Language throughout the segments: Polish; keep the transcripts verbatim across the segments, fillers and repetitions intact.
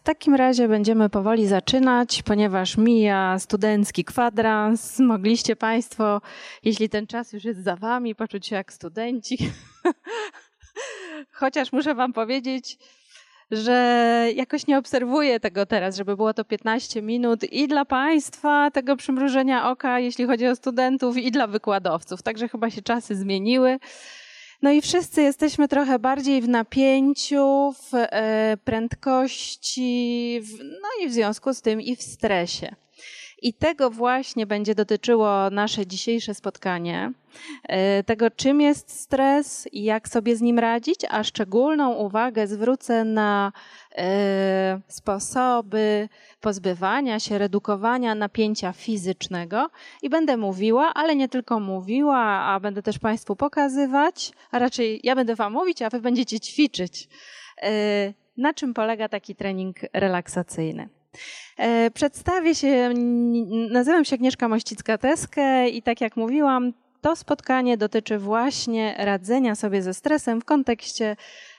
takim razie będziemy powoli zaczynać, ponieważ mija studencki kwadrans. Mogliście Państwo, jeśli ten czas już jest za Wami, poczuć się jak studenci. Chociaż muszę Wam powiedzieć, że jakoś nie obserwuję tego teraz, żeby było to piętnaście minut i dla Państwa tego przymrużenia oka, jeśli chodzi o studentów, i dla wykładowców. Także chyba się czasy zmieniły. No i wszyscy jesteśmy trochę bardziej w napięciu, w e, prędkości, w, no i w związku z tym i w stresie. I tego właśnie będzie dotyczyło nasze dzisiejsze spotkanie, e, tego czym jest stres i jak sobie z nim radzić, a szczególną uwagę zwrócę na e, sposoby pozbywania się, redukowania napięcia fizycznego i będę mówiła, ale nie tylko mówiła, a będę też Państwu pokazywać, a raczej ja będę Wam mówić, a Wy będziecie ćwiczyć, e, na czym polega taki trening relaksacyjny. Przedstawię się, nazywam się Agnieszka Mościcka-Teskę i tak jak mówiłam, to spotkanie dotyczy właśnie radzenia sobie ze stresem w kontekście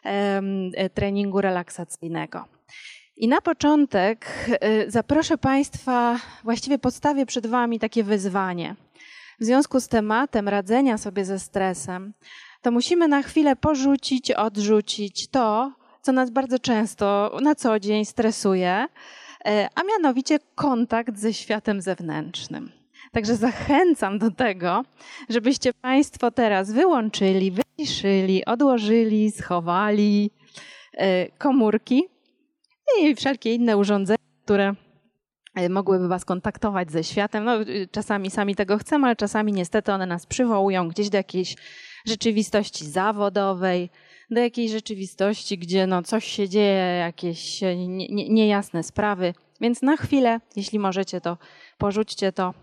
treningu relaksacyjnego. I na początek zaproszę Państwa, właściwie postawię przed Wami takie wyzwanie. W związku z tematem radzenia sobie ze stresem, to musimy na chwilę porzucić, odrzucić to, co nas bardzo często na co dzień stresuje, a mianowicie kontakt ze światem zewnętrznym. Także zachęcam do tego, żebyście Państwo teraz wyłączyli, wyciszyli, odłożyli, schowali komórki i wszelkie inne urządzenia, które mogłyby Was kontaktować ze światem. No, czasami sami tego chcemy, ale czasami niestety one nas przywołują gdzieś do jakiejś rzeczywistości zawodowej, do jakiejś rzeczywistości, gdzie no coś się dzieje, jakieś nie, nie, niejasne sprawy. Więc na chwilę, jeśli możecie, to porzućcie to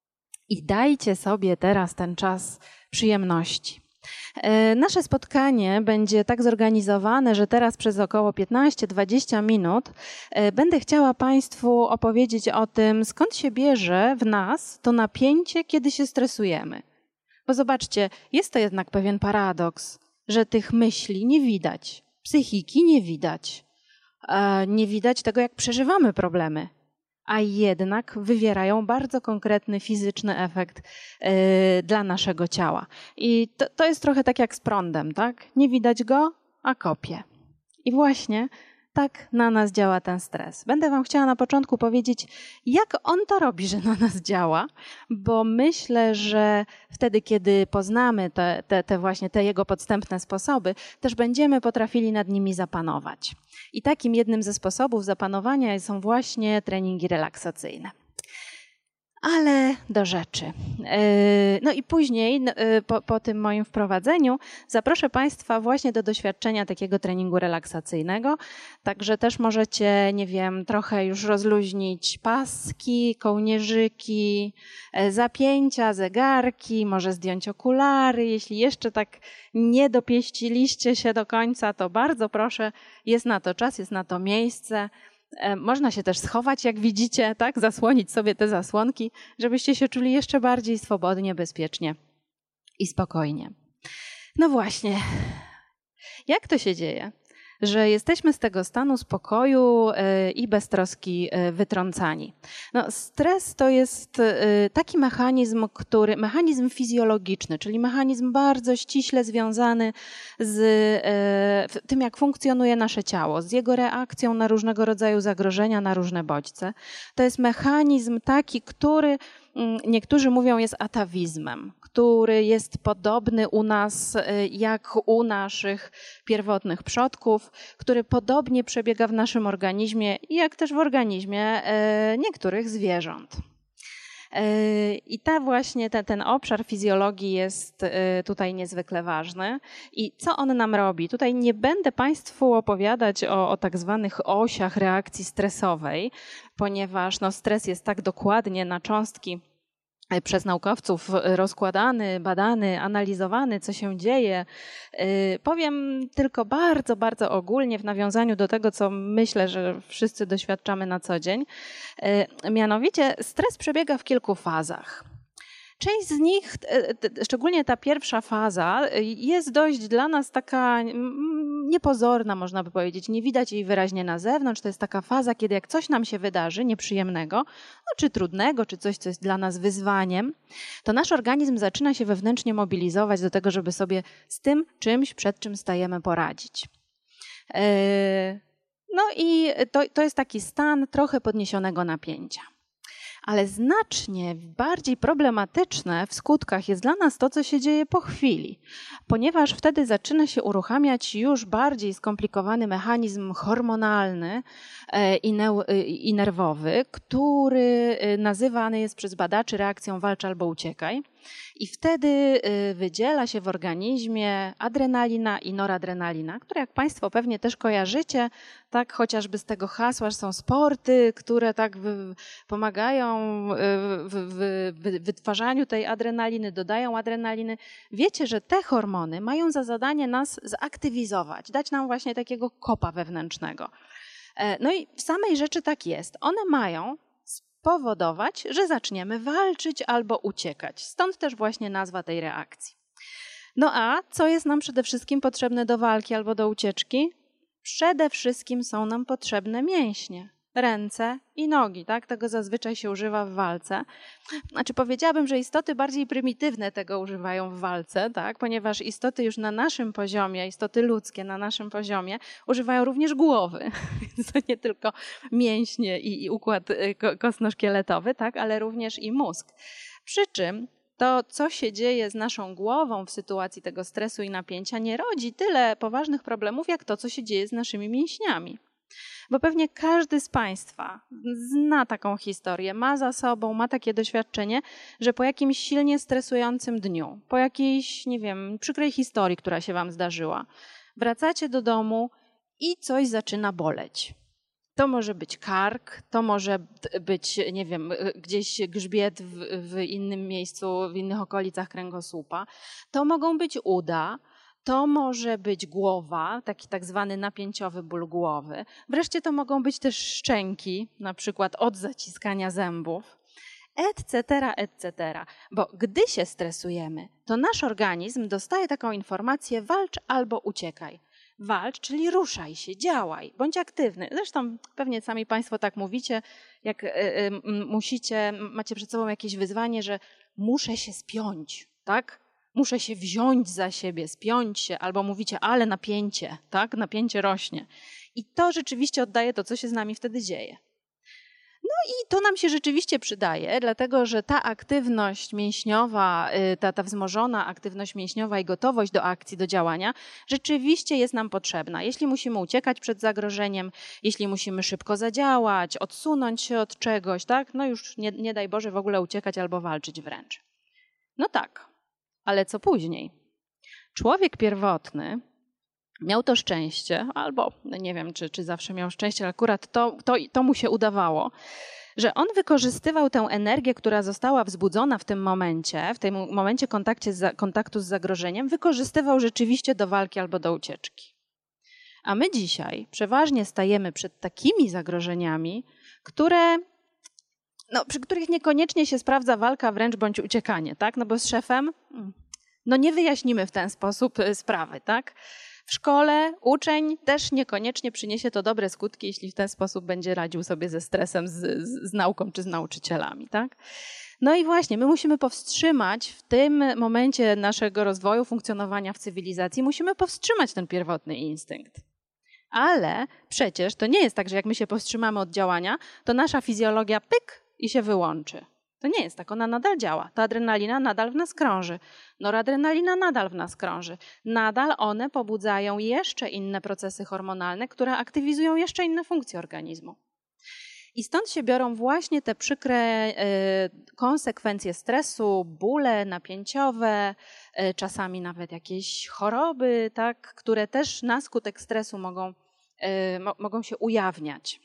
i dajcie sobie teraz ten czas przyjemności. Nasze spotkanie będzie tak zorganizowane, że teraz przez około piętnaście do dwudziestu minut będę chciała Państwu opowiedzieć o tym, skąd się bierze w nas to napięcie, kiedy się stresujemy. Bo zobaczcie, jest to jednak pewien paradoks, że tych myśli nie widać, psychiki nie widać, nie widać tego, jak przeżywamy problemy, a jednak wywierają bardzo konkretny fizyczny efekt dla naszego ciała. I to, to jest trochę tak jak z prądem, tak? Nie widać go, a kopie. I właśnie tak na nas działa ten stres. Będę Wam chciała na początku powiedzieć, jak on to robi, że na nas działa, bo myślę, że wtedy, kiedy poznamy te, te, te właśnie te jego podstępne sposoby, też będziemy potrafili nad nimi zapanować. I takim jednym ze sposobów zapanowania są właśnie treningi relaksacyjne. Ale do rzeczy. No i później, po, po tym moim wprowadzeniu, zaproszę Państwa właśnie do doświadczenia takiego treningu relaksacyjnego. Także też możecie, nie wiem, trochę już rozluźnić paski, kołnierzyki, zapięcia, zegarki, może zdjąć okulary. Jeśli jeszcze tak nie dopieściliście się do końca, to bardzo proszę, jest na to czas, jest na to miejsce. Można się też schować, jak widzicie, tak, zasłonić sobie te zasłonki, żebyście się czuli jeszcze bardziej swobodnie, bezpiecznie i spokojnie. No właśnie, jak to się dzieje, że jesteśmy z tego stanu spokoju i beztroski wytrącani? No, stres to jest taki mechanizm, który, mechanizm fizjologiczny, czyli mechanizm bardzo ściśle związany z tym, jak funkcjonuje nasze ciało, z jego reakcją na różnego rodzaju zagrożenia, na różne bodźce. To jest mechanizm taki, który niektórzy mówią jest atawizmem, który jest podobny u nas jak u naszych pierwotnych przodków, który podobnie przebiega w naszym organizmie, jak też w organizmie niektórych zwierząt. I ta właśnie ten, ten obszar fizjologii jest tutaj niezwykle ważny. I co on nam robi? Tutaj nie będę Państwu opowiadać o, o tak zwanych osiach reakcji stresowej, ponieważ no, stres jest tak dokładnie na cząstki przez naukowców rozkładany, badany, analizowany, co się dzieje. Powiem tylko bardzo, bardzo ogólnie w nawiązaniu do tego, co myślę, że wszyscy doświadczamy na co dzień. Mianowicie stres przebiega w kilku fazach. Część z nich, szczególnie ta pierwsza faza, jest dość dla nas taka niepozorna, można by powiedzieć. Nie widać jej wyraźnie na zewnątrz. To jest taka faza, kiedy jak coś nam się wydarzy nieprzyjemnego, no, czy trudnego, czy coś, co jest dla nas wyzwaniem, to nasz organizm zaczyna się wewnętrznie mobilizować do tego, żeby sobie z tym czymś, przed czym stajemy, poradzić. No i to, to jest taki stan trochę podniesionego napięcia. Ale znacznie bardziej problematyczne w skutkach jest dla nas to, co się dzieje po chwili, ponieważ wtedy zaczyna się uruchamiać już bardziej skomplikowany mechanizm hormonalny i, neu- i nerwowy, który nazywany jest przez badaczy reakcją walcz albo uciekaj. I wtedy wydziela się w organizmie adrenalina i noradrenalina, które jak Państwo pewnie też kojarzycie, tak chociażby z tego hasła, że są sporty, które tak wy, pomagają w, w, w wytwarzaniu tej adrenaliny, dodają adrenaliny. Wiecie, że te hormony mają za zadanie nas zaktywizować, dać nam właśnie takiego kopa wewnętrznego. No i w samej rzeczy tak jest. One mają powodować, że zaczniemy walczyć albo uciekać. Stąd też właśnie nazwa tej reakcji. No a co jest nam przede wszystkim potrzebne do walki albo do ucieczki? Przede wszystkim są nam potrzebne mięśnie, ręce i nogi. Tak? Tego zazwyczaj się używa w walce. Znaczy powiedziałabym, że istoty bardziej prymitywne tego używają w walce, tak? Ponieważ istoty już na naszym poziomie, istoty ludzkie na naszym poziomie używają również głowy. Więc to nie tylko mięśnie i, i układ kostno-szkieletowy, tak? Ale również i mózg. Przy czym to, co się dzieje z naszą głową w sytuacji tego stresu i napięcia, nie rodzi tyle poważnych problemów, jak to, co się dzieje z naszymi mięśniami. Bo pewnie każdy z Państwa zna taką historię, ma za sobą, ma takie doświadczenie, że po jakimś silnie stresującym dniu, po jakiejś, nie wiem, przykrej historii, która się Wam zdarzyła, wracacie do domu i coś zaczyna boleć. To może być kark, to może być, nie wiem, gdzieś grzbiet w, w innym miejscu, w innych okolicach kręgosłupa. To mogą być uda, to może być głowa, taki tak zwany napięciowy ból głowy. Wreszcie to mogą być też szczęki, na przykład od zaciskania zębów, et cetera, et cetera. Bo gdy się stresujemy, to nasz organizm dostaje taką informację: walcz albo uciekaj. Walcz, czyli ruszaj się, działaj, bądź aktywny. Zresztą pewnie sami Państwo tak mówicie, jak y, y, musicie, macie przed sobą jakieś wyzwanie, że muszę się spiąć, tak? Muszę się wziąć za siebie, spiąć się, albo mówicie, ale napięcie, tak? Napięcie rośnie. I to rzeczywiście oddaje to, co się z nami wtedy dzieje. No i to nam się rzeczywiście przydaje, dlatego że ta aktywność mięśniowa, ta, ta wzmożona aktywność mięśniowa i gotowość do akcji, do działania rzeczywiście jest nam potrzebna. Jeśli musimy uciekać przed zagrożeniem, jeśli musimy szybko zadziałać, odsunąć się od czegoś, tak? No już nie, nie daj Boże w ogóle uciekać albo walczyć wręcz. No tak, ale co później? Człowiek pierwotny miał to szczęście, albo nie wiem, czy, czy zawsze miał szczęście, ale akurat to, to, to mu się udawało, że on wykorzystywał tę energię, która została wzbudzona w tym momencie, w tym momencie kontakcie z, kontaktu z zagrożeniem, wykorzystywał rzeczywiście do walki albo do ucieczki. A my dzisiaj przeważnie stajemy przed takimi zagrożeniami, które, no, przy których niekoniecznie się sprawdza walka wręcz bądź uciekanie, tak? No bo z szefem no nie wyjaśnimy w ten sposób sprawy, tak? W szkole uczeń też niekoniecznie przyniesie to dobre skutki, jeśli w ten sposób będzie radził sobie ze stresem, z, z, z nauką czy z nauczycielami, tak? No i właśnie, my musimy powstrzymać w tym momencie naszego rozwoju, funkcjonowania w cywilizacji, musimy powstrzymać ten pierwotny instynkt. Ale przecież to nie jest tak, że jak my się powstrzymamy od działania, to nasza fizjologia pyk i się wyłączy. To nie jest tak, ona nadal działa. Ta adrenalina nadal w nas krąży. Noradrenalina nadal w nas krąży. Nadal one pobudzają jeszcze inne procesy hormonalne, które aktywizują jeszcze inne funkcje organizmu. I stąd się biorą właśnie te przykre y, konsekwencje stresu, bóle napięciowe, y, czasami nawet jakieś choroby, tak, które też na skutek stresu mogą, y, mo, mogą się ujawniać.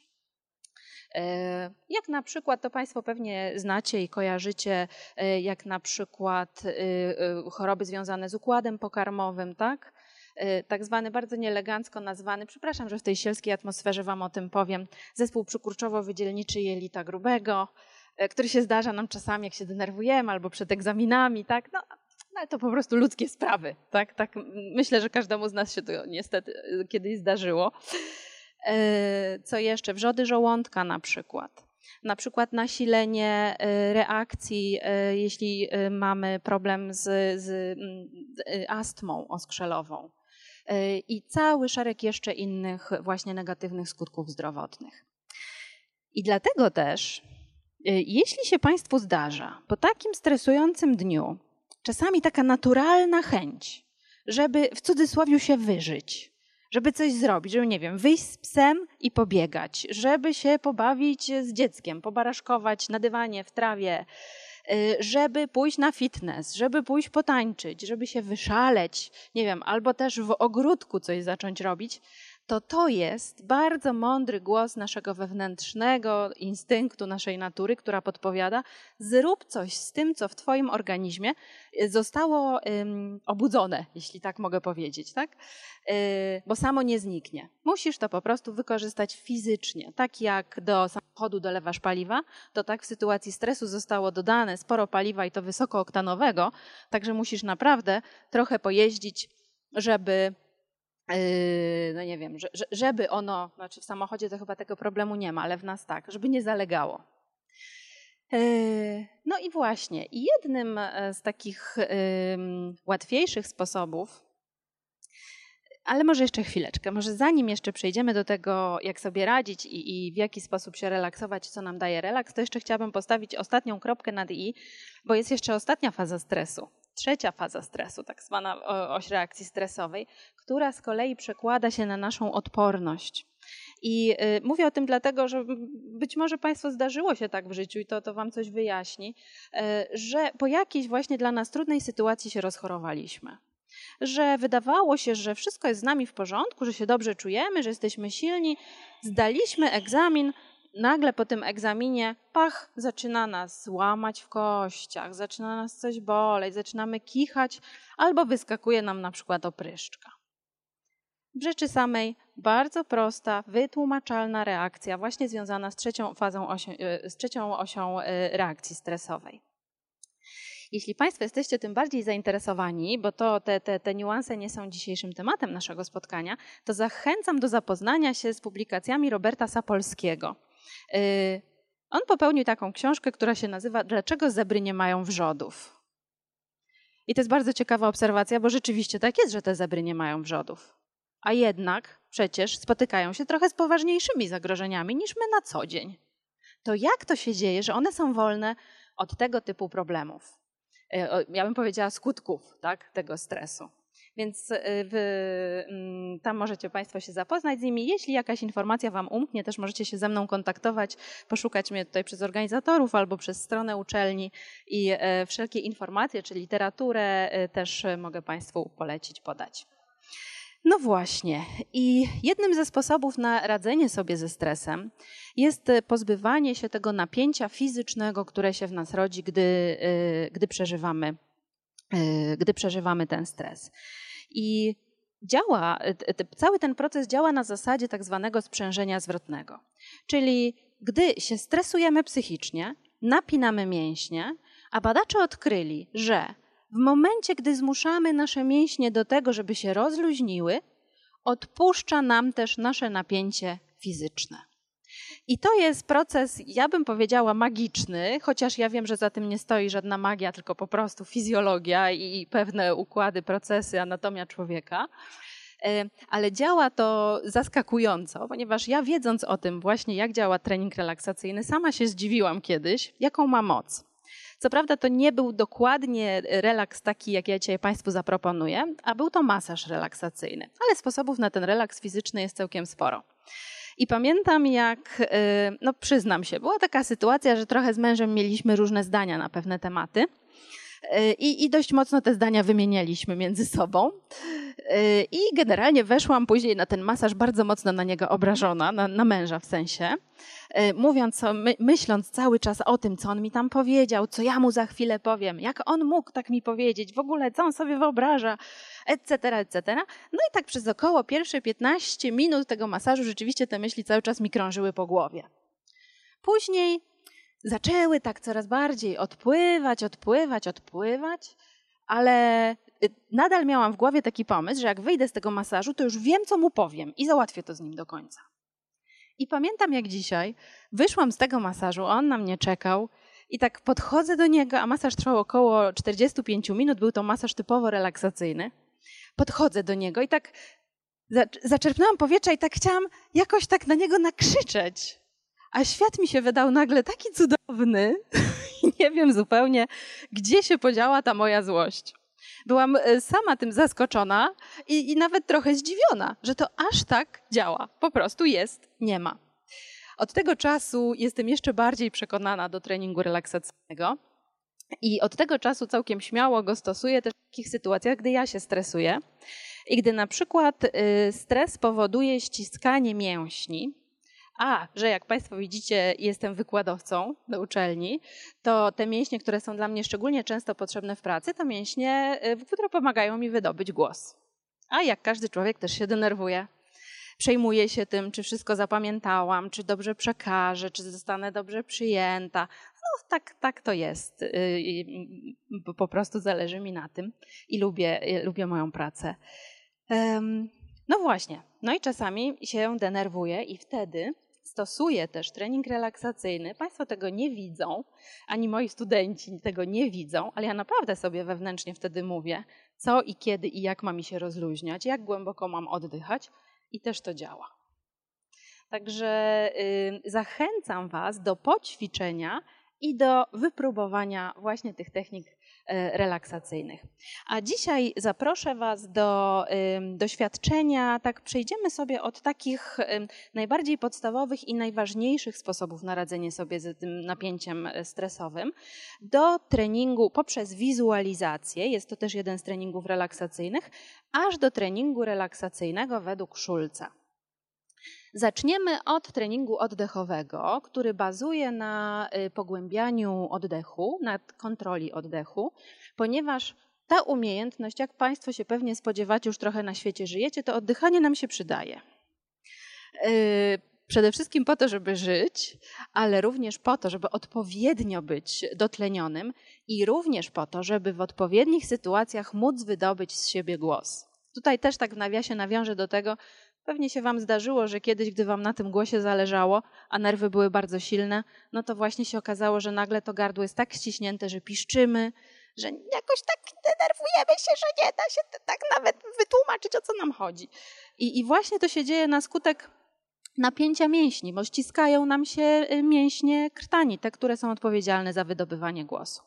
Jak na przykład, to Państwo pewnie znacie i kojarzycie, jak na przykład choroby związane z układem pokarmowym, tak? Tak zwany, bardzo nieelegancko nazwany, przepraszam, że w tej sielskiej atmosferze Wam o tym powiem, zespół przykurczowo-wydzielniczy jelita grubego. który się zdarza nam czasami, jak się denerwujemy albo przed egzaminami, tak? No, ale to po prostu ludzkie sprawy, tak? Tak, myślę, że każdemu z nas się to niestety kiedyś zdarzyło. Co jeszcze? Wrzody żołądka na przykład. Na przykład nasilenie reakcji, jeśli mamy problem z, z, z astmą oskrzelową. I cały szereg jeszcze innych właśnie negatywnych skutków zdrowotnych. I dlatego też, jeśli się Państwu zdarza po takim stresującym dniu, czasami taka naturalna chęć, żeby w cudzysłowie się wyżyć, żeby coś zrobić, żeby, nie wiem, wyjść z psem i pobiegać, żeby się pobawić z dzieckiem, pobaraszkować na dywanie, w trawie, żeby pójść na fitness, żeby pójść potańczyć, żeby się wyszaleć, nie wiem, albo też w ogródku coś zacząć robić, to to jest bardzo mądry głos naszego wewnętrznego instynktu, naszej natury, która podpowiada, zrób coś z tym, co w twoim organizmie zostało um, obudzone, jeśli tak mogę powiedzieć, tak? Yy, bo samo nie zniknie. Musisz to po prostu wykorzystać fizycznie. Tak jak do samochodu dolewasz paliwa, to tak w sytuacji stresu zostało dodane sporo paliwa i to wysokooktanowego, także musisz naprawdę trochę pojeździć, żeby no nie wiem, żeby ono, znaczy w samochodzie to chyba tego problemu nie ma, ale w nas tak, żeby nie zalegało. No i właśnie, jednym z takich łatwiejszych sposobów, ale może jeszcze chwileczkę, może zanim jeszcze przejdziemy do tego, jak sobie radzić i, i w jaki sposób się relaksować, co nam daje relaks, to jeszcze chciałabym postawić ostatnią kropkę nad i, bo jest jeszcze ostatnia faza stresu. Trzecia faza stresu, tak zwana oś reakcji stresowej, która z kolei przekłada się na naszą odporność. I y, mówię o tym dlatego, że być może Państwu zdarzyło się tak w życiu i to, to Wam coś wyjaśni, y, że po jakiejś właśnie dla nas trudnej sytuacji się rozchorowaliśmy. Że wydawało się, że wszystko jest z nami w porządku, że się dobrze czujemy, że jesteśmy silni. Zdaliśmy egzamin, nagle po tym egzaminie, pach, zaczyna nas łamać w kościach, zaczyna nas coś boleć, zaczynamy kichać albo wyskakuje nam na przykład opryszczka. W rzeczy samej bardzo prosta, wytłumaczalna reakcja właśnie związana z trzecią fazą, osią, z trzecią osią reakcji stresowej. Jeśli Państwo jesteście tym bardziej zainteresowani, bo to te, te, te niuanse nie są dzisiejszym tematem naszego spotkania, to zachęcam do zapoznania się z publikacjami Roberta Sapolskiego. Yy, on popełnił taką książkę, która się nazywa „Dlaczego zebry nie mają wrzodów?” I to jest bardzo ciekawa obserwacja, bo rzeczywiście tak jest, że te zebry nie mają wrzodów. A jednak przecież spotykają się trochę z poważniejszymi zagrożeniami niż my na co dzień. To jak to się dzieje, że one są wolne od tego typu problemów? Ja bym powiedziała skutków, tak, tego stresu. Więc w, tam możecie Państwo się zapoznać z nimi. Jeśli jakaś informacja Wam umknie, też możecie się ze mną kontaktować, poszukać mnie tutaj przez organizatorów albo przez stronę uczelni i wszelkie informacje, czy literaturę też mogę Państwu polecić, podać. No właśnie. I jednym ze sposobów na radzenie sobie ze stresem jest pozbywanie się tego napięcia fizycznego, które się w nas rodzi, gdy, gdy przeżywamy, gdy przeżywamy ten stres. I działa, cały ten proces działa na zasadzie tak zwanego sprzężenia zwrotnego. Czyli gdy się stresujemy psychicznie, napinamy mięśnie, a badacze odkryli, że w momencie, gdy zmuszamy nasze mięśnie do tego, żeby się rozluźniły, odpuszcza nam też nasze napięcie fizyczne. I to jest proces, ja bym powiedziała, magiczny, chociaż ja wiem, że za tym nie stoi żadna magia, tylko po prostu fizjologia i pewne układy, procesy, anatomia człowieka. Ale działa to zaskakująco, ponieważ ja, wiedząc o tym właśnie, jak działa trening relaksacyjny, sama się zdziwiłam kiedyś, jaką ma moc. Co prawda to nie był dokładnie relaks taki, jak ja dzisiaj Państwu zaproponuję, a był to masaż relaksacyjny, ale sposobów na ten relaks fizyczny jest całkiem sporo. I pamiętam, jak, no przyznam się, była taka sytuacja, że trochę z mężem mieliśmy różne zdania na pewne tematy i, i dość mocno te zdania wymienialiśmy między sobą. I generalnie weszłam później na ten masaż bardzo mocno na niego obrażona, na, na męża w sensie, mówiąc, my, myśląc cały czas o tym, co on mi tam powiedział, co ja mu za chwilę powiem, jak on mógł tak mi powiedzieć, w ogóle co on sobie wyobraża, et cetera, et cetera. No i tak przez około pierwsze piętnaście minut tego masażu rzeczywiście te myśli cały czas mi krążyły po głowie. Później zaczęły tak coraz bardziej odpływać, odpływać, odpływać, ale nadal miałam w głowie taki pomysł, że jak wyjdę z tego masażu, to już wiem, co mu powiem i załatwię to z nim do końca. I pamiętam jak dzisiaj, wyszłam z tego masażu, on na mnie czekał i tak podchodzę do niego, a masaż trwał około czterdzieści pięć minut, był to masaż typowo relaksacyjny. Podchodzę do niego i tak zaczerpnęłam powietrza i tak chciałam jakoś tak na niego nakrzyczeć. A świat mi się wydał nagle taki cudowny i nie wiem zupełnie, gdzie się podziała ta moja złość. Byłam sama tym zaskoczona i, i nawet trochę zdziwiona, że to aż tak działa. Po prostu jest, nie ma. Od tego czasu jestem jeszcze bardziej przekonana do treningu relaksacyjnego i od tego czasu całkiem śmiało go stosuję też w takich sytuacjach, gdy ja się stresuję i gdy na przykład stres powoduje ściskanie mięśni, a, że jak Państwo widzicie, jestem wykładowcą na uczelni, to te mięśnie, które są dla mnie szczególnie często potrzebne w pracy, to mięśnie, które pomagają mi wydobyć głos. A jak każdy człowiek też się denerwuje. Przejmuję się tym, czy wszystko zapamiętałam, czy dobrze przekażę, czy zostanę dobrze przyjęta. No tak, tak to jest. Po prostu zależy mi na tym i lubię, lubię moją pracę. No właśnie, no i czasami się denerwuję i wtedy stosuję też trening relaksacyjny. Państwo tego nie widzą, ani moi studenci tego nie widzą, ale ja naprawdę sobie wewnętrznie wtedy mówię, co i kiedy i jak ma mi się rozluźniać, jak głęboko mam oddychać i też to działa. Także y, zachęcam Was do poćwiczenia i do wypróbowania właśnie tych technik relaksacyjnych. A dzisiaj zaproszę Was do y, doświadczenia, tak przejdziemy sobie od takich y, najbardziej podstawowych i najważniejszych sposobów na radzenie sobie z tym napięciem stresowym, do treningu poprzez wizualizację, jest to też jeden z treningów relaksacyjnych, aż do treningu relaksacyjnego według Schulza. Zaczniemy od treningu oddechowego, który bazuje na pogłębianiu oddechu, na kontroli oddechu, ponieważ ta umiejętność, jak Państwo się pewnie spodziewacie, już trochę na świecie żyjecie, to oddychanie nam się przydaje. Przede wszystkim po to, żeby żyć, ale również po to, żeby odpowiednio być dotlenionym i również po to, żeby w odpowiednich sytuacjach móc wydobyć z siebie głos. Tutaj też tak w nawiasie nawiążę do tego, pewnie się Wam zdarzyło, że kiedyś, gdy Wam na tym głosie zależało, a nerwy były bardzo silne, no to właśnie się okazało, że nagle to gardło jest tak ściśnięte, że piszczymy, że jakoś tak denerwujemy się, że nie da się tak nawet wytłumaczyć, o co nam chodzi. I, i właśnie to się dzieje na skutek napięcia mięśni, bo ściskają nam się mięśnie krtani, te, które są odpowiedzialne za wydobywanie głosu.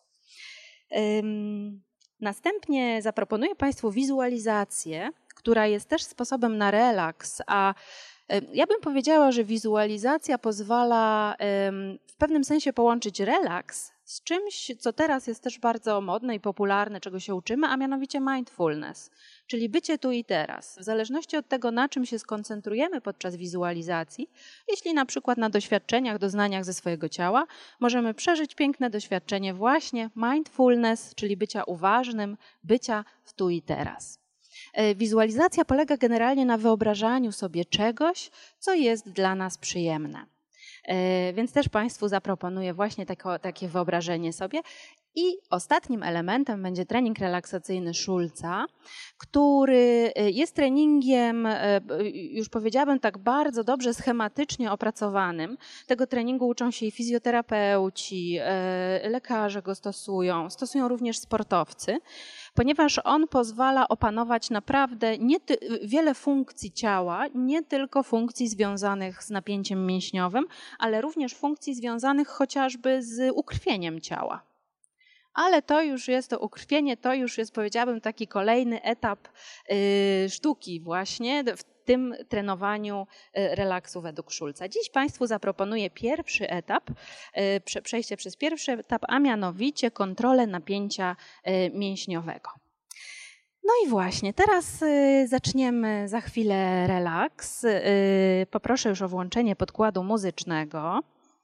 Ym, następnie zaproponuję Państwu wizualizację, która jest też sposobem na relaks, a ja bym powiedziała, że wizualizacja pozwala w pewnym sensie połączyć relaks z czymś, co teraz jest też bardzo modne i popularne, czego się uczymy, a mianowicie mindfulness, czyli bycie tu i teraz. W zależności od tego, na czym się skoncentrujemy podczas wizualizacji, jeśli na przykład na doświadczeniach, doznaniach ze swojego ciała, możemy przeżyć piękne doświadczenie właśnie mindfulness, czyli bycia uważnym, bycia w tu i teraz. Wizualizacja polega generalnie na wyobrażaniu sobie czegoś, co jest dla nas przyjemne. Więc też Państwu zaproponuję właśnie tako, takie wyobrażenie sobie. I ostatnim elementem będzie trening relaksacyjny Schulza, który jest treningiem, już powiedziałabym tak bardzo dobrze schematycznie opracowanym. Tego treningu uczą się i fizjoterapeuci, lekarze go stosują, stosują również sportowcy, ponieważ on pozwala opanować naprawdę nie ty- wiele funkcji ciała, nie tylko funkcji związanych z napięciem mięśniowym, ale również funkcji związanych chociażby z ukrwieniem ciała. Ale to już jest to ukrwienie, to już jest, powiedziałabym, taki kolejny etap y, sztuki właśnie w tym trenowaniu y, relaksu według Schulza. Dziś Państwu zaproponuję pierwszy etap, y, prze, przejście przez pierwszy etap, a mianowicie kontrolę napięcia y, mięśniowego. No i właśnie, teraz y, zaczniemy za chwilę relaks. Y, poproszę już o włączenie podkładu muzycznego.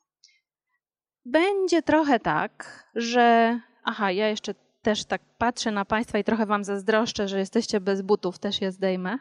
Będzie trochę tak, że... Aha, ja jeszcze też tak patrzę na Państwa i trochę Wam zazdroszczę, że jesteście bez butów, też je zdejmę.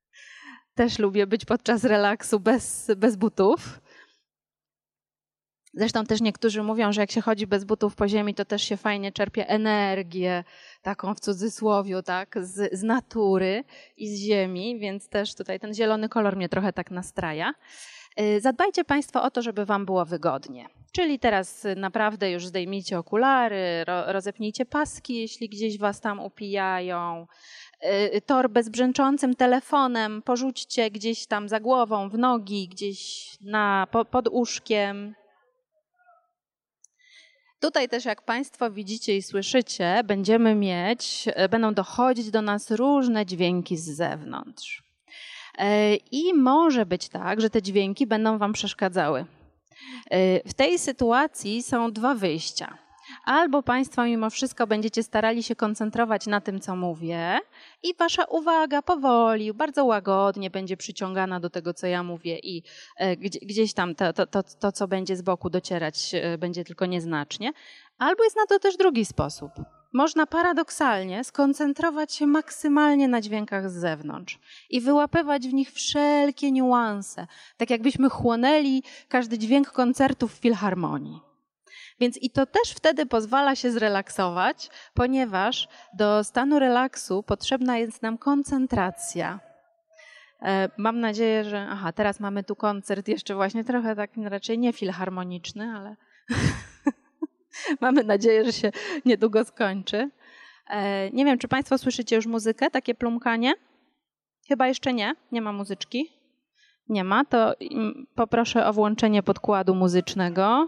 Też lubię być podczas relaksu bez, bez butów. Zresztą też niektórzy mówią, że jak się chodzi bez butów po ziemi, to też się fajnie czerpie energię, taką w cudzysłowiu, tak, z, z natury i z ziemi, więc też tutaj ten zielony kolor mnie trochę tak nastraja. Zadbajcie Państwo o to, żeby Wam było wygodnie. Czyli teraz naprawdę już zdejmijcie okulary, ro, rozepnijcie paski, jeśli gdzieś Was tam upijają. Torbę z brzęczącym telefonem porzućcie gdzieś tam za głową, w nogi, gdzieś na, po, pod łóżkiem. Tutaj też, jak Państwo widzicie i słyszycie, będziemy mieć, będą dochodzić do nas różne dźwięki z zewnątrz. I może być tak, że te dźwięki będą Wam przeszkadzały. W tej sytuacji są dwa wyjścia. Albo Państwo mimo wszystko będziecie starali się koncentrować na tym, co mówię i Wasza uwaga powoli, bardzo łagodnie będzie przyciągana do tego, co ja mówię i gdzieś tam to, to, to, to co będzie z boku docierać, będzie tylko nieznacznie. Albo jest na to też drugi sposób. Można paradoksalnie skoncentrować się maksymalnie na dźwiękach z zewnątrz i wyłapywać w nich wszelkie niuanse, tak jakbyśmy chłonęli każdy dźwięk koncertu w filharmonii. Więc i to też wtedy pozwala się zrelaksować, ponieważ do stanu relaksu potrzebna jest nam koncentracja. Mam nadzieję, że... Aha, teraz mamy tu koncert jeszcze właśnie trochę tak raczej nie filharmoniczny, ale mamy nadzieję, że się niedługo skończy. Nie wiem, czy Państwo słyszycie już muzykę, takie plumkanie? Chyba jeszcze nie, nie ma muzyczki. Nie ma, to poproszę o włączenie podkładu muzycznego.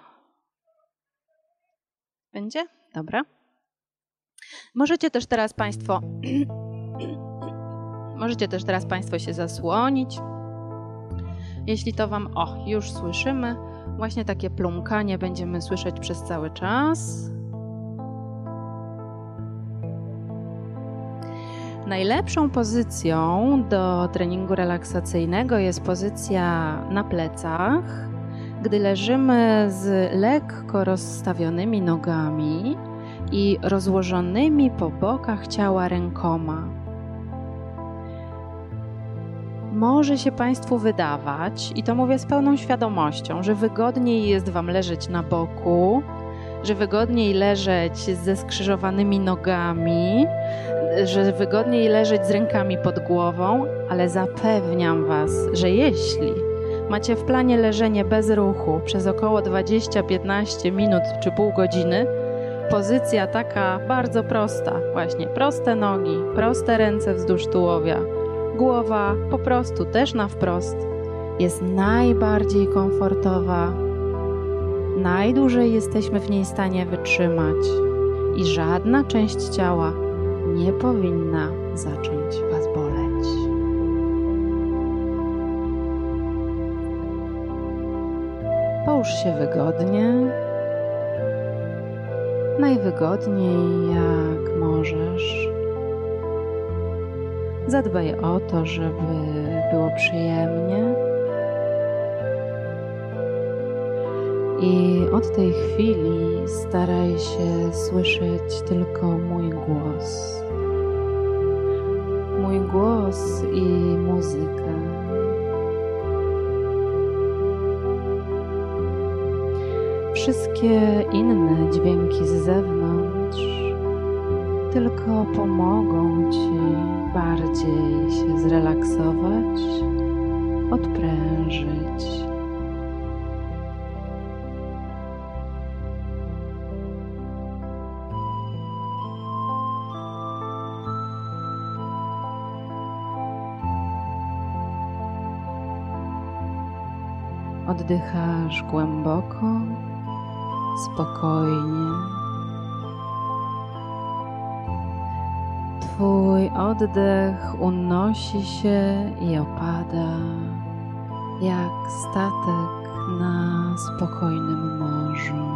Będzie? Dobra. Możecie też teraz Państwo możecie też teraz Państwo się zasłonić. Jeśli to Wam... O, już słyszymy. Właśnie takie plumkanie będziemy słyszeć przez cały czas. Najlepszą pozycją do treningu relaksacyjnego jest pozycja na plecach, gdy leżymy z lekko rozstawionymi nogami i rozłożonymi po bokach ciała rękoma. Może się Państwu wydawać, i to mówię z pełną świadomością, że wygodniej jest Wam leżeć na boku, że wygodniej leżeć ze skrzyżowanymi nogami, że wygodniej leżeć z rękami pod głową, ale zapewniam Was, że jeśli macie w planie leżenie bez ruchu przez około dwadzieścia piętnaście minut czy pół godziny, pozycja taka bardzo prosta, właśnie proste nogi, proste ręce wzdłuż tułowia, głowa po prostu też na wprost, jest najbardziej komfortowa, najdłużej jesteśmy w niej w stanie wytrzymać i żadna część ciała nie powinna zacząć Was boleć. Połóż się wygodnie, najwygodniej jak możesz. Zadbaj o to, żeby było przyjemnie. I od tej chwili staraj się słyszeć tylko mój głos. Mój głos i muzykę. Wszystkie inne dźwięki z zewnątrz tylko pomogą Ci bardziej się zrelaksować, odprężyć. Oddychasz głęboko, spokojnie. Twój oddech unosi się i opada jak statek na spokojnym morzu.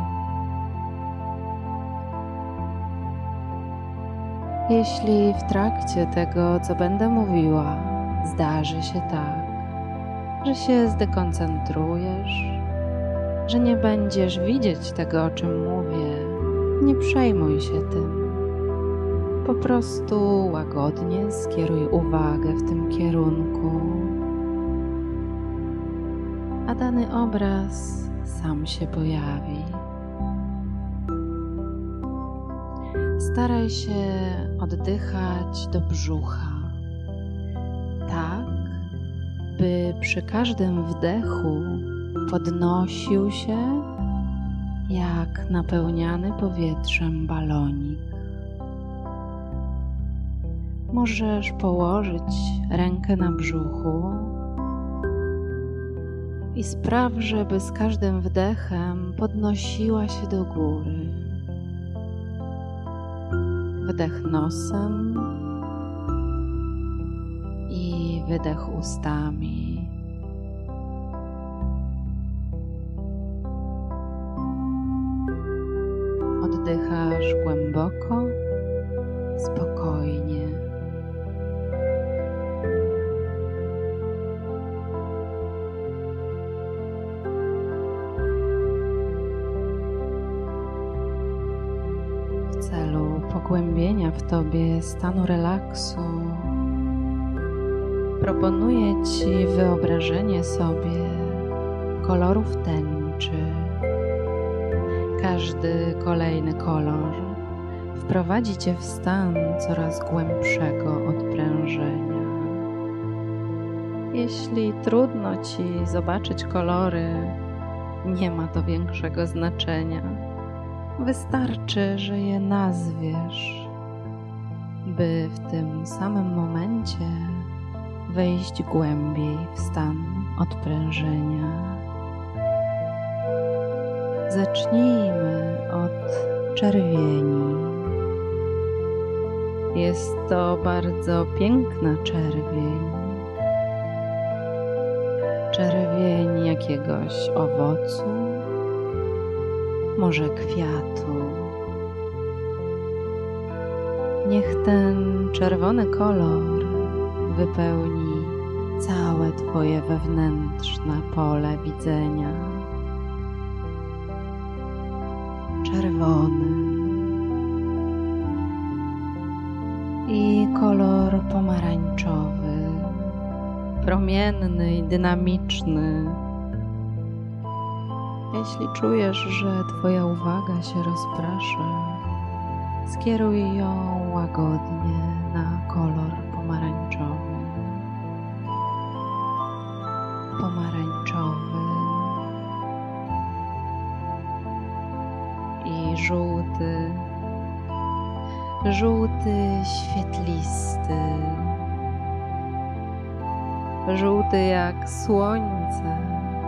Jeśli w trakcie tego, co będę mówiła, zdarzy się tak, że się zdekoncentrujesz, że nie będziesz widzieć tego, o czym mówię, nie przejmuj się tym. Po prostu łagodnie skieruj uwagę w tym kierunku, a dany obraz sam się pojawi. Staraj się oddychać do brzucha, tak, by przy każdym wdechu podnosił się jak napełniany powietrzem balonik. Możesz położyć rękę na brzuchu i spraw, żeby z każdym wdechem podnosiła się do góry. Wdech nosem i wydech ustami. Oddychasz głęboko, spokojnie. W celu pogłębienia w Tobie stanu relaksu proponuję Ci wyobrażenie sobie kolorów tęczy. Każdy kolejny kolor wprowadzi Cię w stan coraz głębszego odprężenia. Jeśli trudno Ci zobaczyć kolory, nie ma to większego znaczenia. Wystarczy, że je nazwiesz, by w tym samym momencie wejść głębiej w stan odprężenia. Zacznijmy od czerwieni. Jest to bardzo piękna czerwień. Czerwień jakiegoś owocu, może kwiatu. Niech ten czerwony kolor wypełni całe Twoje wewnętrzne pole widzenia. Czerwony i kolor pomarańczowy, promienny i dynamiczny. Jeśli czujesz, że Twoja uwaga się rozprasza, skieruj ją łagodnie na kolor pomarańczowy. Pomarańczowy i żółty, żółty świetlisty, żółty jak słońce.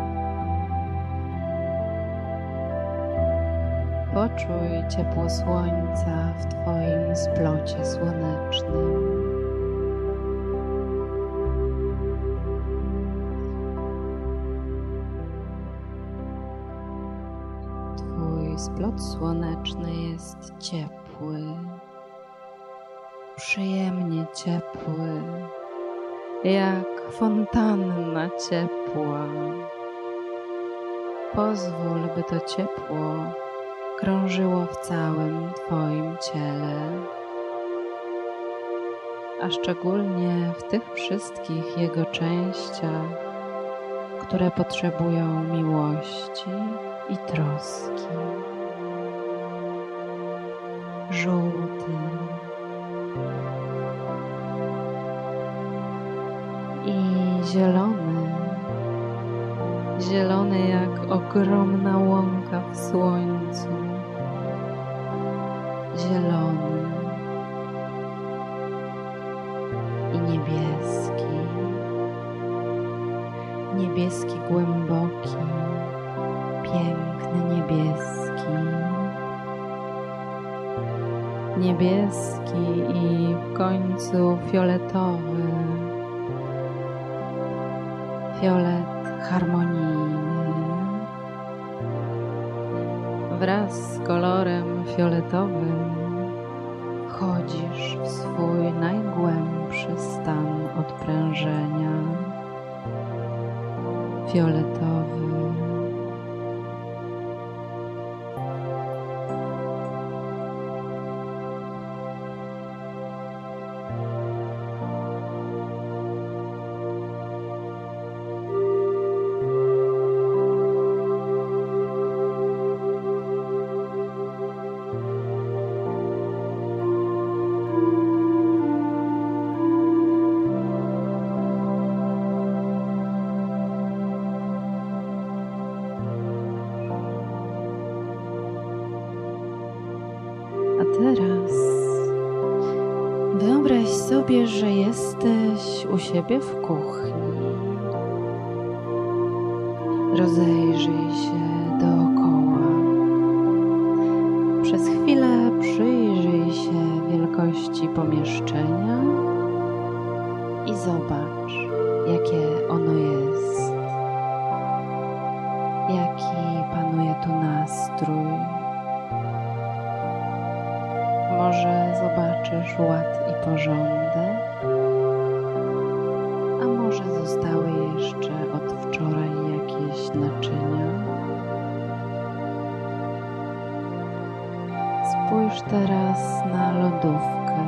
Poczuj ciepło słońca w Twoim splocie słonecznym. Twój splot słoneczny jest ciepły, przyjemnie ciepły, jak fontanna ciepła. Pozwól, by to ciepło krążyło w całym Twoim ciele, a szczególnie w tych wszystkich jego częściach, które potrzebują miłości i troski. Żółty i zielony, zielony jak ogromna łąka w słońcu. Zielony i niebieski, niebieski głęboki, piękny niebieski, niebieski i w końcu fioletowy, fiolet harmonijny. Wraz z kolorem fioletowym wchodzisz w swój najgłębszy stan odprężenia. Fioletowy. A teraz wyobraź sobie, że jesteś u siebie w kuchni. Rozejrzyj się dookoła. Przez chwilę przyjrzyj się wielkości pomieszczenia i zobacz, jakie ono jest. Jaki panuje tu nastrój. Może zobaczysz ład i porządek, a może zostały jeszcze od wczoraj jakieś naczynia. Spójrz teraz na lodówkę.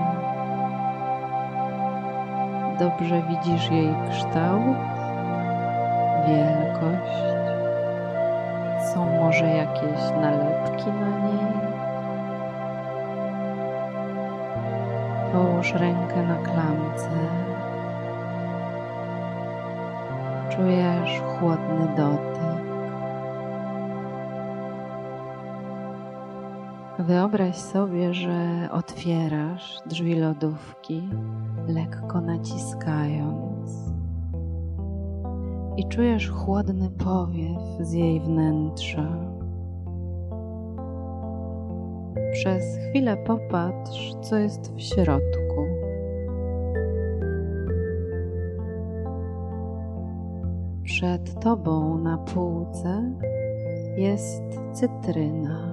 Dobrze widzisz jej kształt, wielkość? Są może jakieś nalepki na niej? Połóż rękę na klamce. Czujesz chłodny dotyk. Wyobraź sobie, że otwierasz drzwi lodówki, lekko naciskając, i czujesz chłodny powiew z jej wnętrza. Przez chwilę popatrz, co jest w środku. Przed tobą na półce jest cytryna.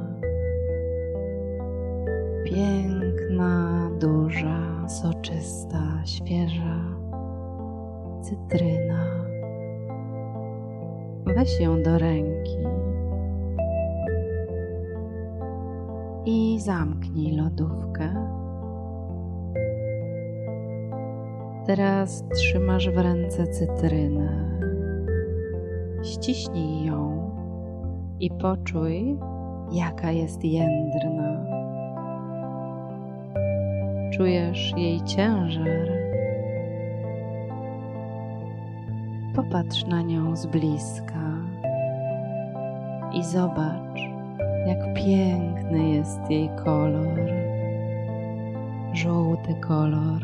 Piękna, duża, soczysta, świeża cytryna. Weź ją do ręki i zamknij lodówkę. Teraz trzymasz w ręce cytrynę. Ściśnij ją i poczuj, jaka jest jędrna. Czujesz jej ciężar. Popatrz na nią z bliska i zobacz, jak piękny jest jej kolor. Żółty kolor.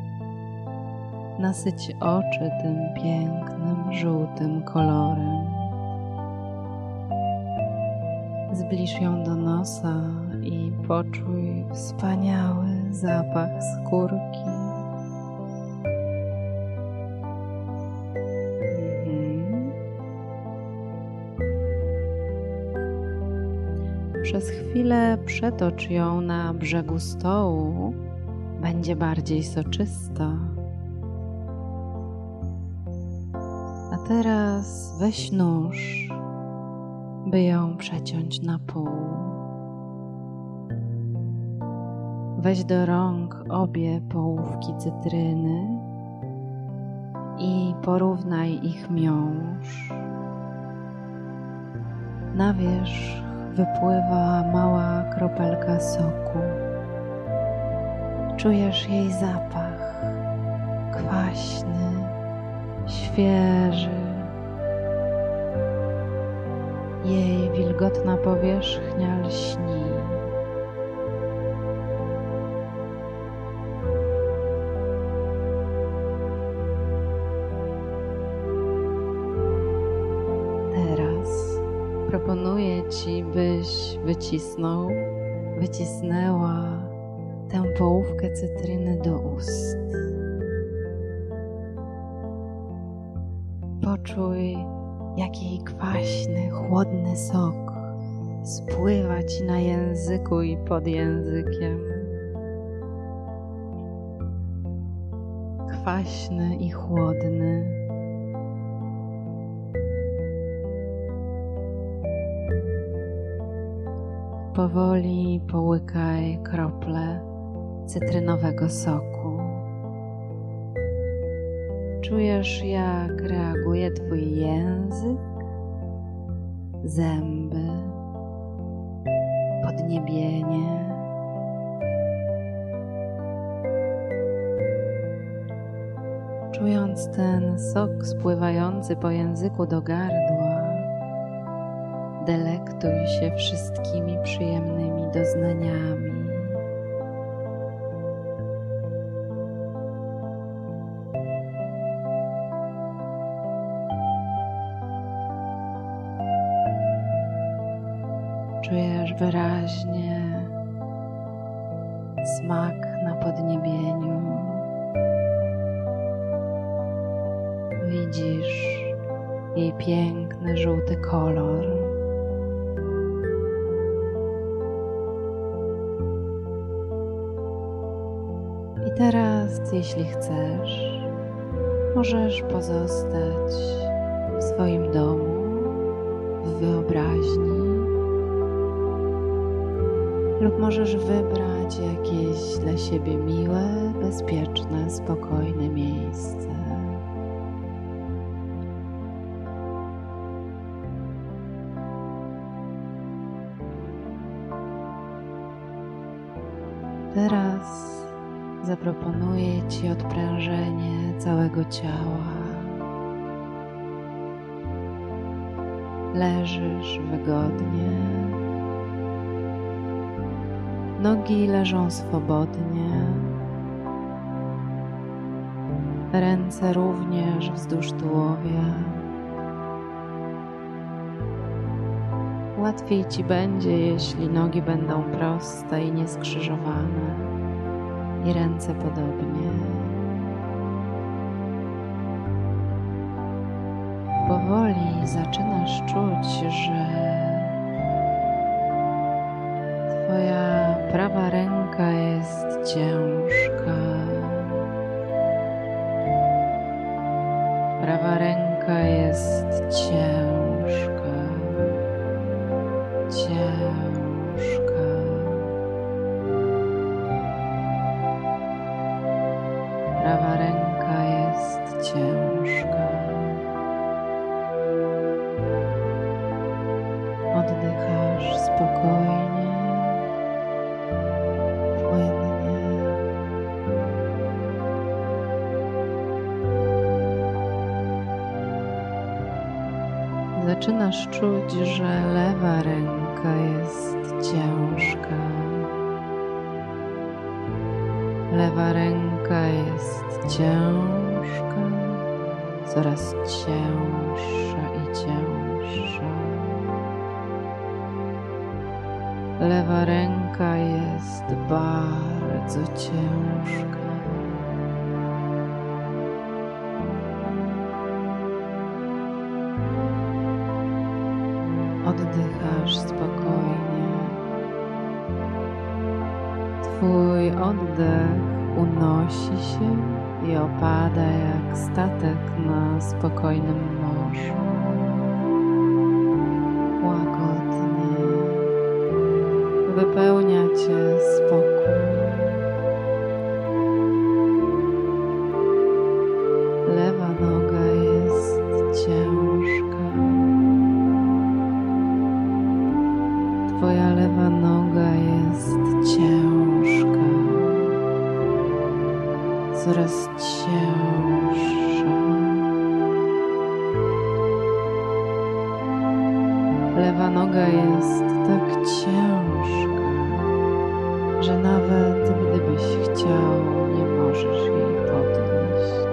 Nasyć oczy tym pięknym, żółtym kolorem. Zbliż ją do nosa i poczuj wspaniały zapach skórki. Mhm. Przez chwilę przetocz ją na brzegu stołu, będzie bardziej soczysta. A teraz weź nóż, by ją przeciąć na pół. Weź do rąk obie połówki cytryny i porównaj ich miąższ. Na wierzch wypływa mała kropelka soku. Czujesz jej zapach, kwaśny, świeży. Jej wilgotna powierzchnia lśni. Teraz proponuję Ci, byś wycisnął, wycisnęła tę połówkę cytryny do ust. Poczuj, jak jej kwaśny, chłodny sok spływa Ci na języku i pod językiem. Kwaśny i chłodny. Powoli połykaj krople cytrynowego soku. Czujesz, jak reaguje Twój język, zęby, podniebienie. Czując ten sok spływający po języku do gardła, delektuj się wszystkimi przyjemnymi doznaniami. Czujesz wyraźnie smak na podniebieniu. Widzisz jej piękny żółty kolor. I teraz, jeśli chcesz, możesz pozostać w swoim domu, w wyobraźni, lub możesz wybrać jakieś dla siebie miłe, bezpieczne, spokojne miejsce. Teraz zaproponuję Ci odprężenie całego ciała. Leżysz wygodnie. Nogi leżą swobodnie. Ręce również wzdłuż tułowia. Łatwiej Ci będzie, jeśli nogi będą proste i nieskrzyżowane, i ręce podobnie. Powoli zaczynasz czuć, że Twoja prawa ręka jest ciężka. Prawa ręka jest ciężka. Ciężka. Prawa ręka jest ciężka. Oddychasz spokojnie, płynnie. Zaczynasz czuć, że lewa ręka jest ciężka. Lewa ręka jest ciężka, coraz cięższa i cięższa. Lewa ręka jest bardzo ciężka. Oddychasz spokojnie. Twój oddech unosi się i opada jak statek na spokojnym morzu. Łagodnie wypełnia Cię spokój. Lewa noga jest ciężka. Twoja lewa noga jest ciężka, coraz cięższa. Lewa noga jest tak ciężka, że nawet gdybyś chciał, nie możesz jej podnieść.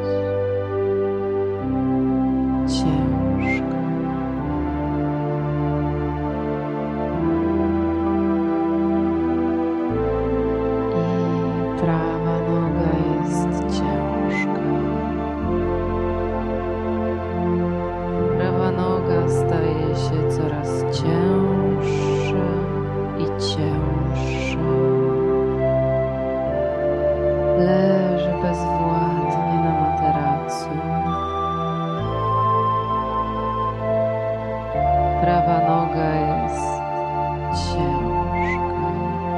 Ciężka. I prawa noga jest ciężka. Prawa noga staje się coraz cięższa i cięższa. Leży bezwładnie na materacu. Prawa noga jest ciężka.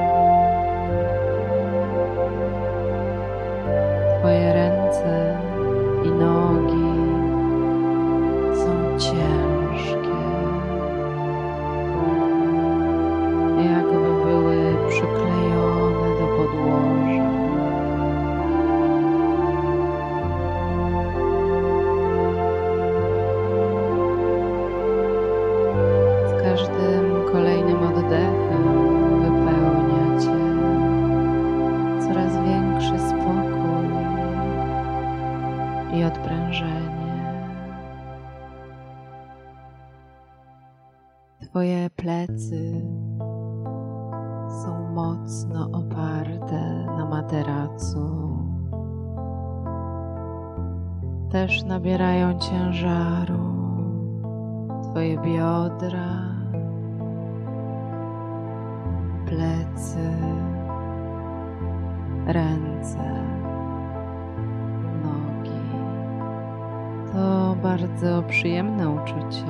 Twoje ręce i nogi są ciężkie, jakby były przyklejone do podłoża. Z każdym kolejnym oddechem wypełnia Cię coraz większy spokój i odprężenie. Twoje plecy są mocno oparte na materacu. Też nabierają ciężaru. Twoje biodra, plecy, ręce, nogi. To bardzo przyjemne uczucie.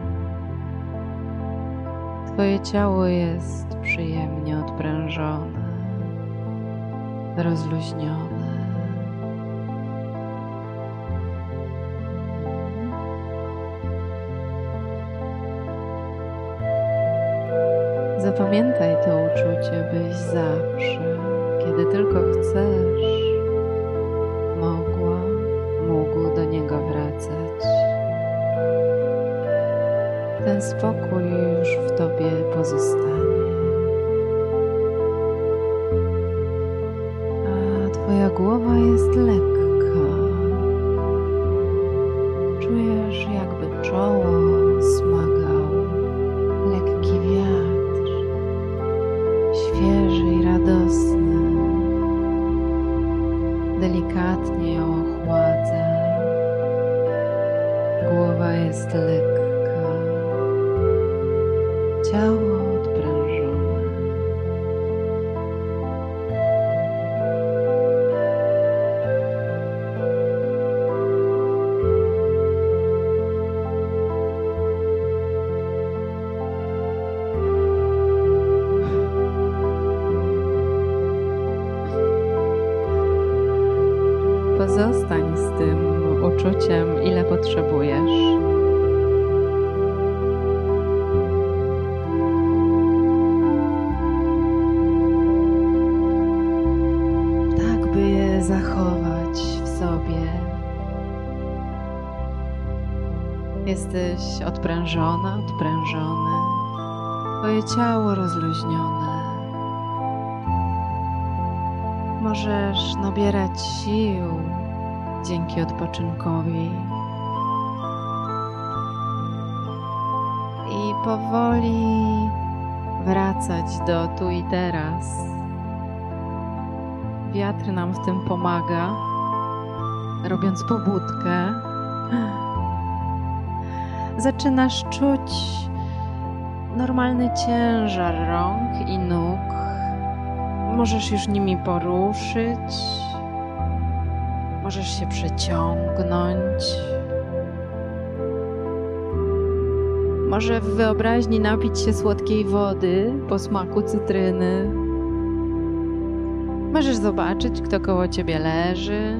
Twoje ciało jest przyjemnie odprężone, rozluźnione. Zapamiętaj to uczucie, byś zawsze, kiedy tylko chcesz, mogła, mógł do niego wracać. Ten spokój już w tobie pozostanie. A twoja głowa jest lekka. Czujesz, jakby czoło smagał lekki wiatr, świeży i radosny. Delikatnie ją ochładza. Głowa jest lekka. Ciało odprężone. Pozostań z tym uczuciem, ile potrzebujesz. Zachować w sobie. Jesteś odprężona, odprężony. Twoje ciało rozluźnione. Możesz nabierać sił dzięki odpoczynkowi. I powoli wracać do tu i teraz. Wiatr nam w tym pomaga, robiąc pobudkę. Zaczynasz czuć normalny ciężar rąk i nóg. Możesz już nimi poruszyć, możesz się przeciągnąć. Może w wyobraźni napić się słodkiej wody po smaku cytryny. Możesz zobaczyć, kto koło ciebie leży.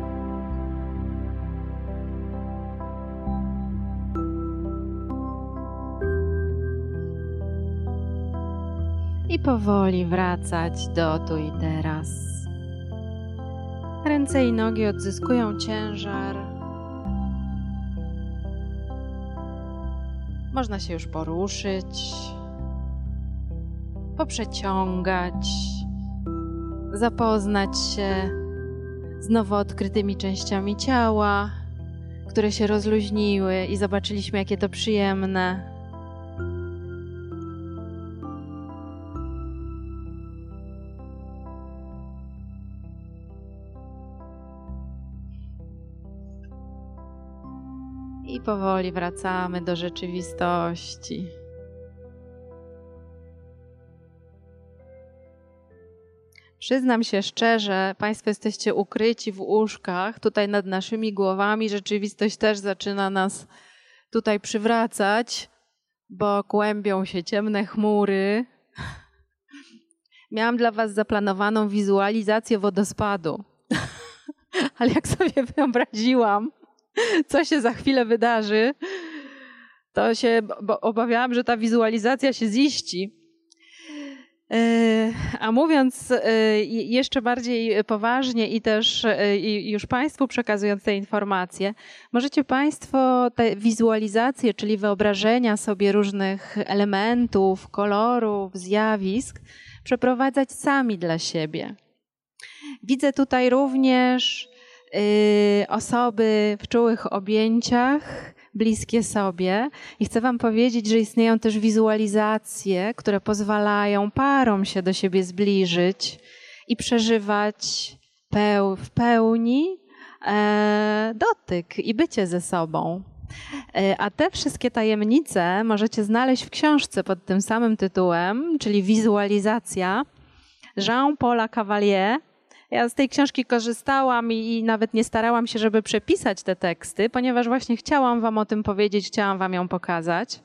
I powoli wracać do tu i teraz. Ręce i nogi odzyskują ciężar. Można się już poruszyć, poprzeciągać, zapoznać się z nowo odkrytymi częściami ciała, które się rozluźniły i zobaczyliśmy, jakie to przyjemne. I powoli wracamy do rzeczywistości. Przyznam się szczerze, Państwo jesteście ukryci w łóżkach, tutaj nad naszymi głowami. Rzeczywistość też zaczyna nas tutaj przywracać, bo kłębią się ciemne chmury. Miałam dla Was zaplanowaną wizualizację wodospadu, ale jak sobie wyobraziłam, co się za chwilę wydarzy, to się obawiałam, że ta wizualizacja się ziści. A mówiąc jeszcze bardziej poważnie i też już Państwu przekazując te informacje, możecie Państwo te wizualizacje, czyli wyobrażenia sobie różnych elementów, kolorów, zjawisk przeprowadzać sami dla siebie. Widzę tutaj również osoby w czułych objęciach, bliskie sobie. I chcę wam powiedzieć, że istnieją też wizualizacje, które pozwalają parom się do siebie zbliżyć i przeżywać peł, w pełni e, dotyk i bycie ze sobą. E, a te wszystkie tajemnice możecie znaleźć w książce pod tym samym tytułem, czyli Wizualizacja Jean-Paula Cavalier. Ja z tej książki korzystałam i nawet nie starałam się, żeby przepisać te teksty, ponieważ właśnie chciałam wam o tym powiedzieć, chciałam wam ją pokazać.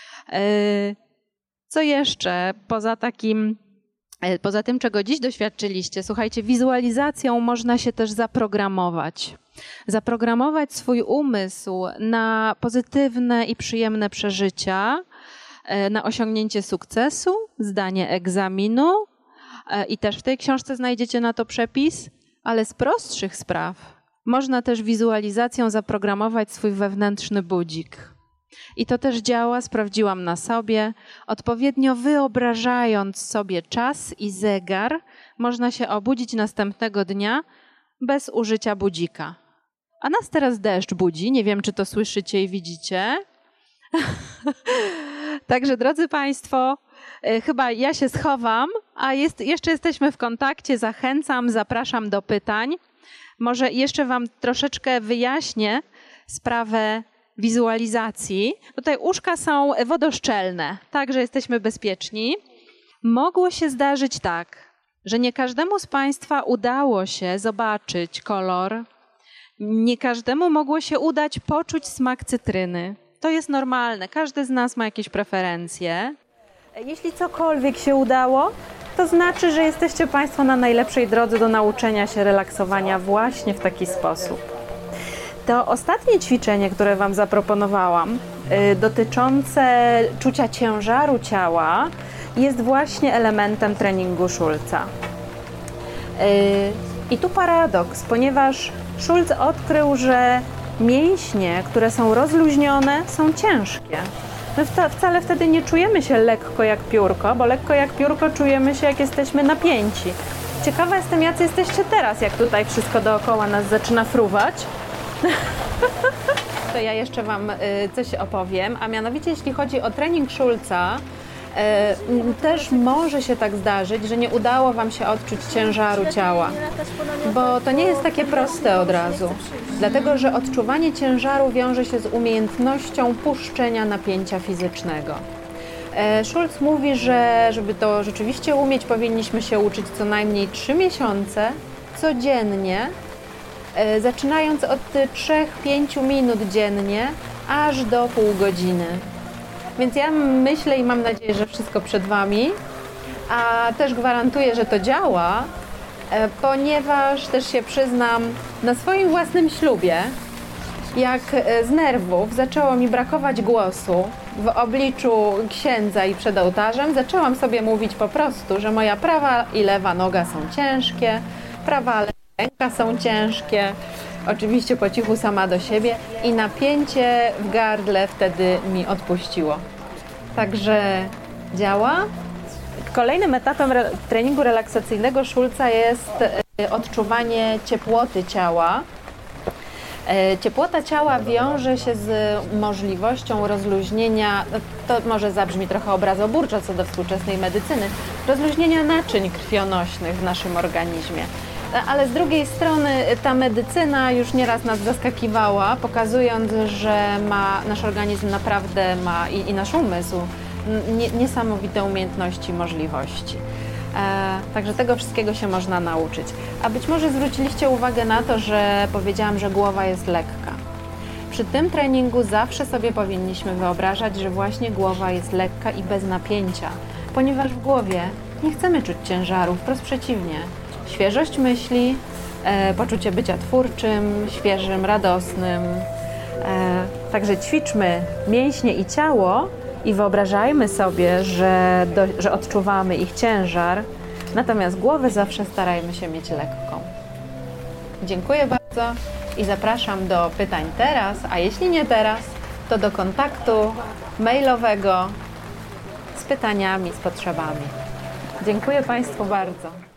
Co jeszcze poza takim, poza tym, czego dziś doświadczyliście? Słuchajcie, wizualizacją można się też zaprogramować. Zaprogramować swój umysł na pozytywne i przyjemne przeżycia, na osiągnięcie sukcesu, zdanie egzaminu. I też w tej książce znajdziecie na to przepis, ale z prostszych spraw można też wizualizacją zaprogramować swój wewnętrzny budzik. I to też działa, sprawdziłam na sobie. Odpowiednio wyobrażając sobie czas i zegar, można się obudzić następnego dnia bez użycia budzika. A nas teraz deszcz budzi, nie wiem, czy to słyszycie i widzicie. Także, drodzy Państwo, chyba ja się schowam, a jest, jeszcze jesteśmy w kontakcie. Zachęcam, zapraszam do pytań. Może jeszcze wam troszeczkę wyjaśnię sprawę wizualizacji. Tutaj łóżka są wodoszczelne, także jesteśmy bezpieczni. Mogło się zdarzyć tak, że nie każdemu z Państwa udało się zobaczyć kolor. Nie każdemu mogło się udać poczuć smak cytryny. To jest normalne, każdy z nas ma jakieś preferencje. Jeśli cokolwiek się udało, to znaczy, że jesteście Państwo na najlepszej drodze do nauczenia się relaksowania właśnie w taki sposób. To ostatnie ćwiczenie, które Wam zaproponowałam, yy, dotyczące czucia ciężaru ciała, jest właśnie elementem treningu Schulza. Yy, I tu paradoks, ponieważ Schulz odkrył, że mięśnie, które są rozluźnione, są ciężkie. My wcale wtedy nie czujemy się lekko jak piórko, bo lekko jak piórko czujemy się, jak jesteśmy napięci. Ciekawa jestem, jacy jesteście teraz, jak tutaj wszystko dookoła nas zaczyna fruwać. To ja jeszcze Wam coś opowiem, a mianowicie jeśli chodzi o trening Schulza, też może się tak zdarzyć, że nie udało Wam się odczuć ciężaru ciała, bo to nie jest takie proste od razu, dlatego że odczuwanie ciężaru wiąże się z umiejętnością puszczenia napięcia fizycznego. Schulz mówi, że żeby to rzeczywiście umieć, powinniśmy się uczyć co najmniej trzy miesiące codziennie, zaczynając od trzech do pięciu minut dziennie, aż do pół godziny. Więc ja myślę i mam nadzieję, że wszystko przed Wami, a też gwarantuję, że to działa, ponieważ też się przyznam, na swoim własnym ślubie, jak z nerwów zaczęło mi brakować głosu w obliczu księdza i przed ołtarzem, zaczęłam sobie mówić po prostu, że moja prawa i lewa noga są ciężkie, prawa i lewa ręka są ciężkie, oczywiście po cichu sama do siebie i napięcie w gardle wtedy mi odpuściło. Także działa. Kolejnym etapem re- treningu relaksacyjnego Schulza jest e, odczuwanie ciepłoty ciała. E, ciepłota ciała wiąże się z możliwością rozluźnienia, no, to może zabrzmi trochę obrazoburczo co do współczesnej medycyny, rozluźnienia naczyń krwionośnych w naszym organizmie. Ale z drugiej strony ta medycyna już nieraz nas zaskakiwała, pokazując, że ma, nasz organizm naprawdę ma i, i nasz umysł nie, niesamowite umiejętności i możliwości. E, także tego wszystkiego się można nauczyć. A być może zwróciliście uwagę na to, że powiedziałam, że głowa jest lekka. Przy tym treningu zawsze sobie powinniśmy wyobrażać, że właśnie głowa jest lekka i bez napięcia, ponieważ w głowie nie chcemy czuć ciężaru, wprost przeciwnie. Świeżość myśli, e, poczucie bycia twórczym, świeżym, radosnym. E, także ćwiczmy mięśnie i ciało i wyobrażajmy sobie, że, do, że odczuwamy ich ciężar, natomiast głowę zawsze starajmy się mieć lekką. Dziękuję bardzo i zapraszam do pytań teraz, a jeśli nie teraz, to do kontaktu mailowego z pytaniami, z potrzebami. Dziękuję Państwu bardzo.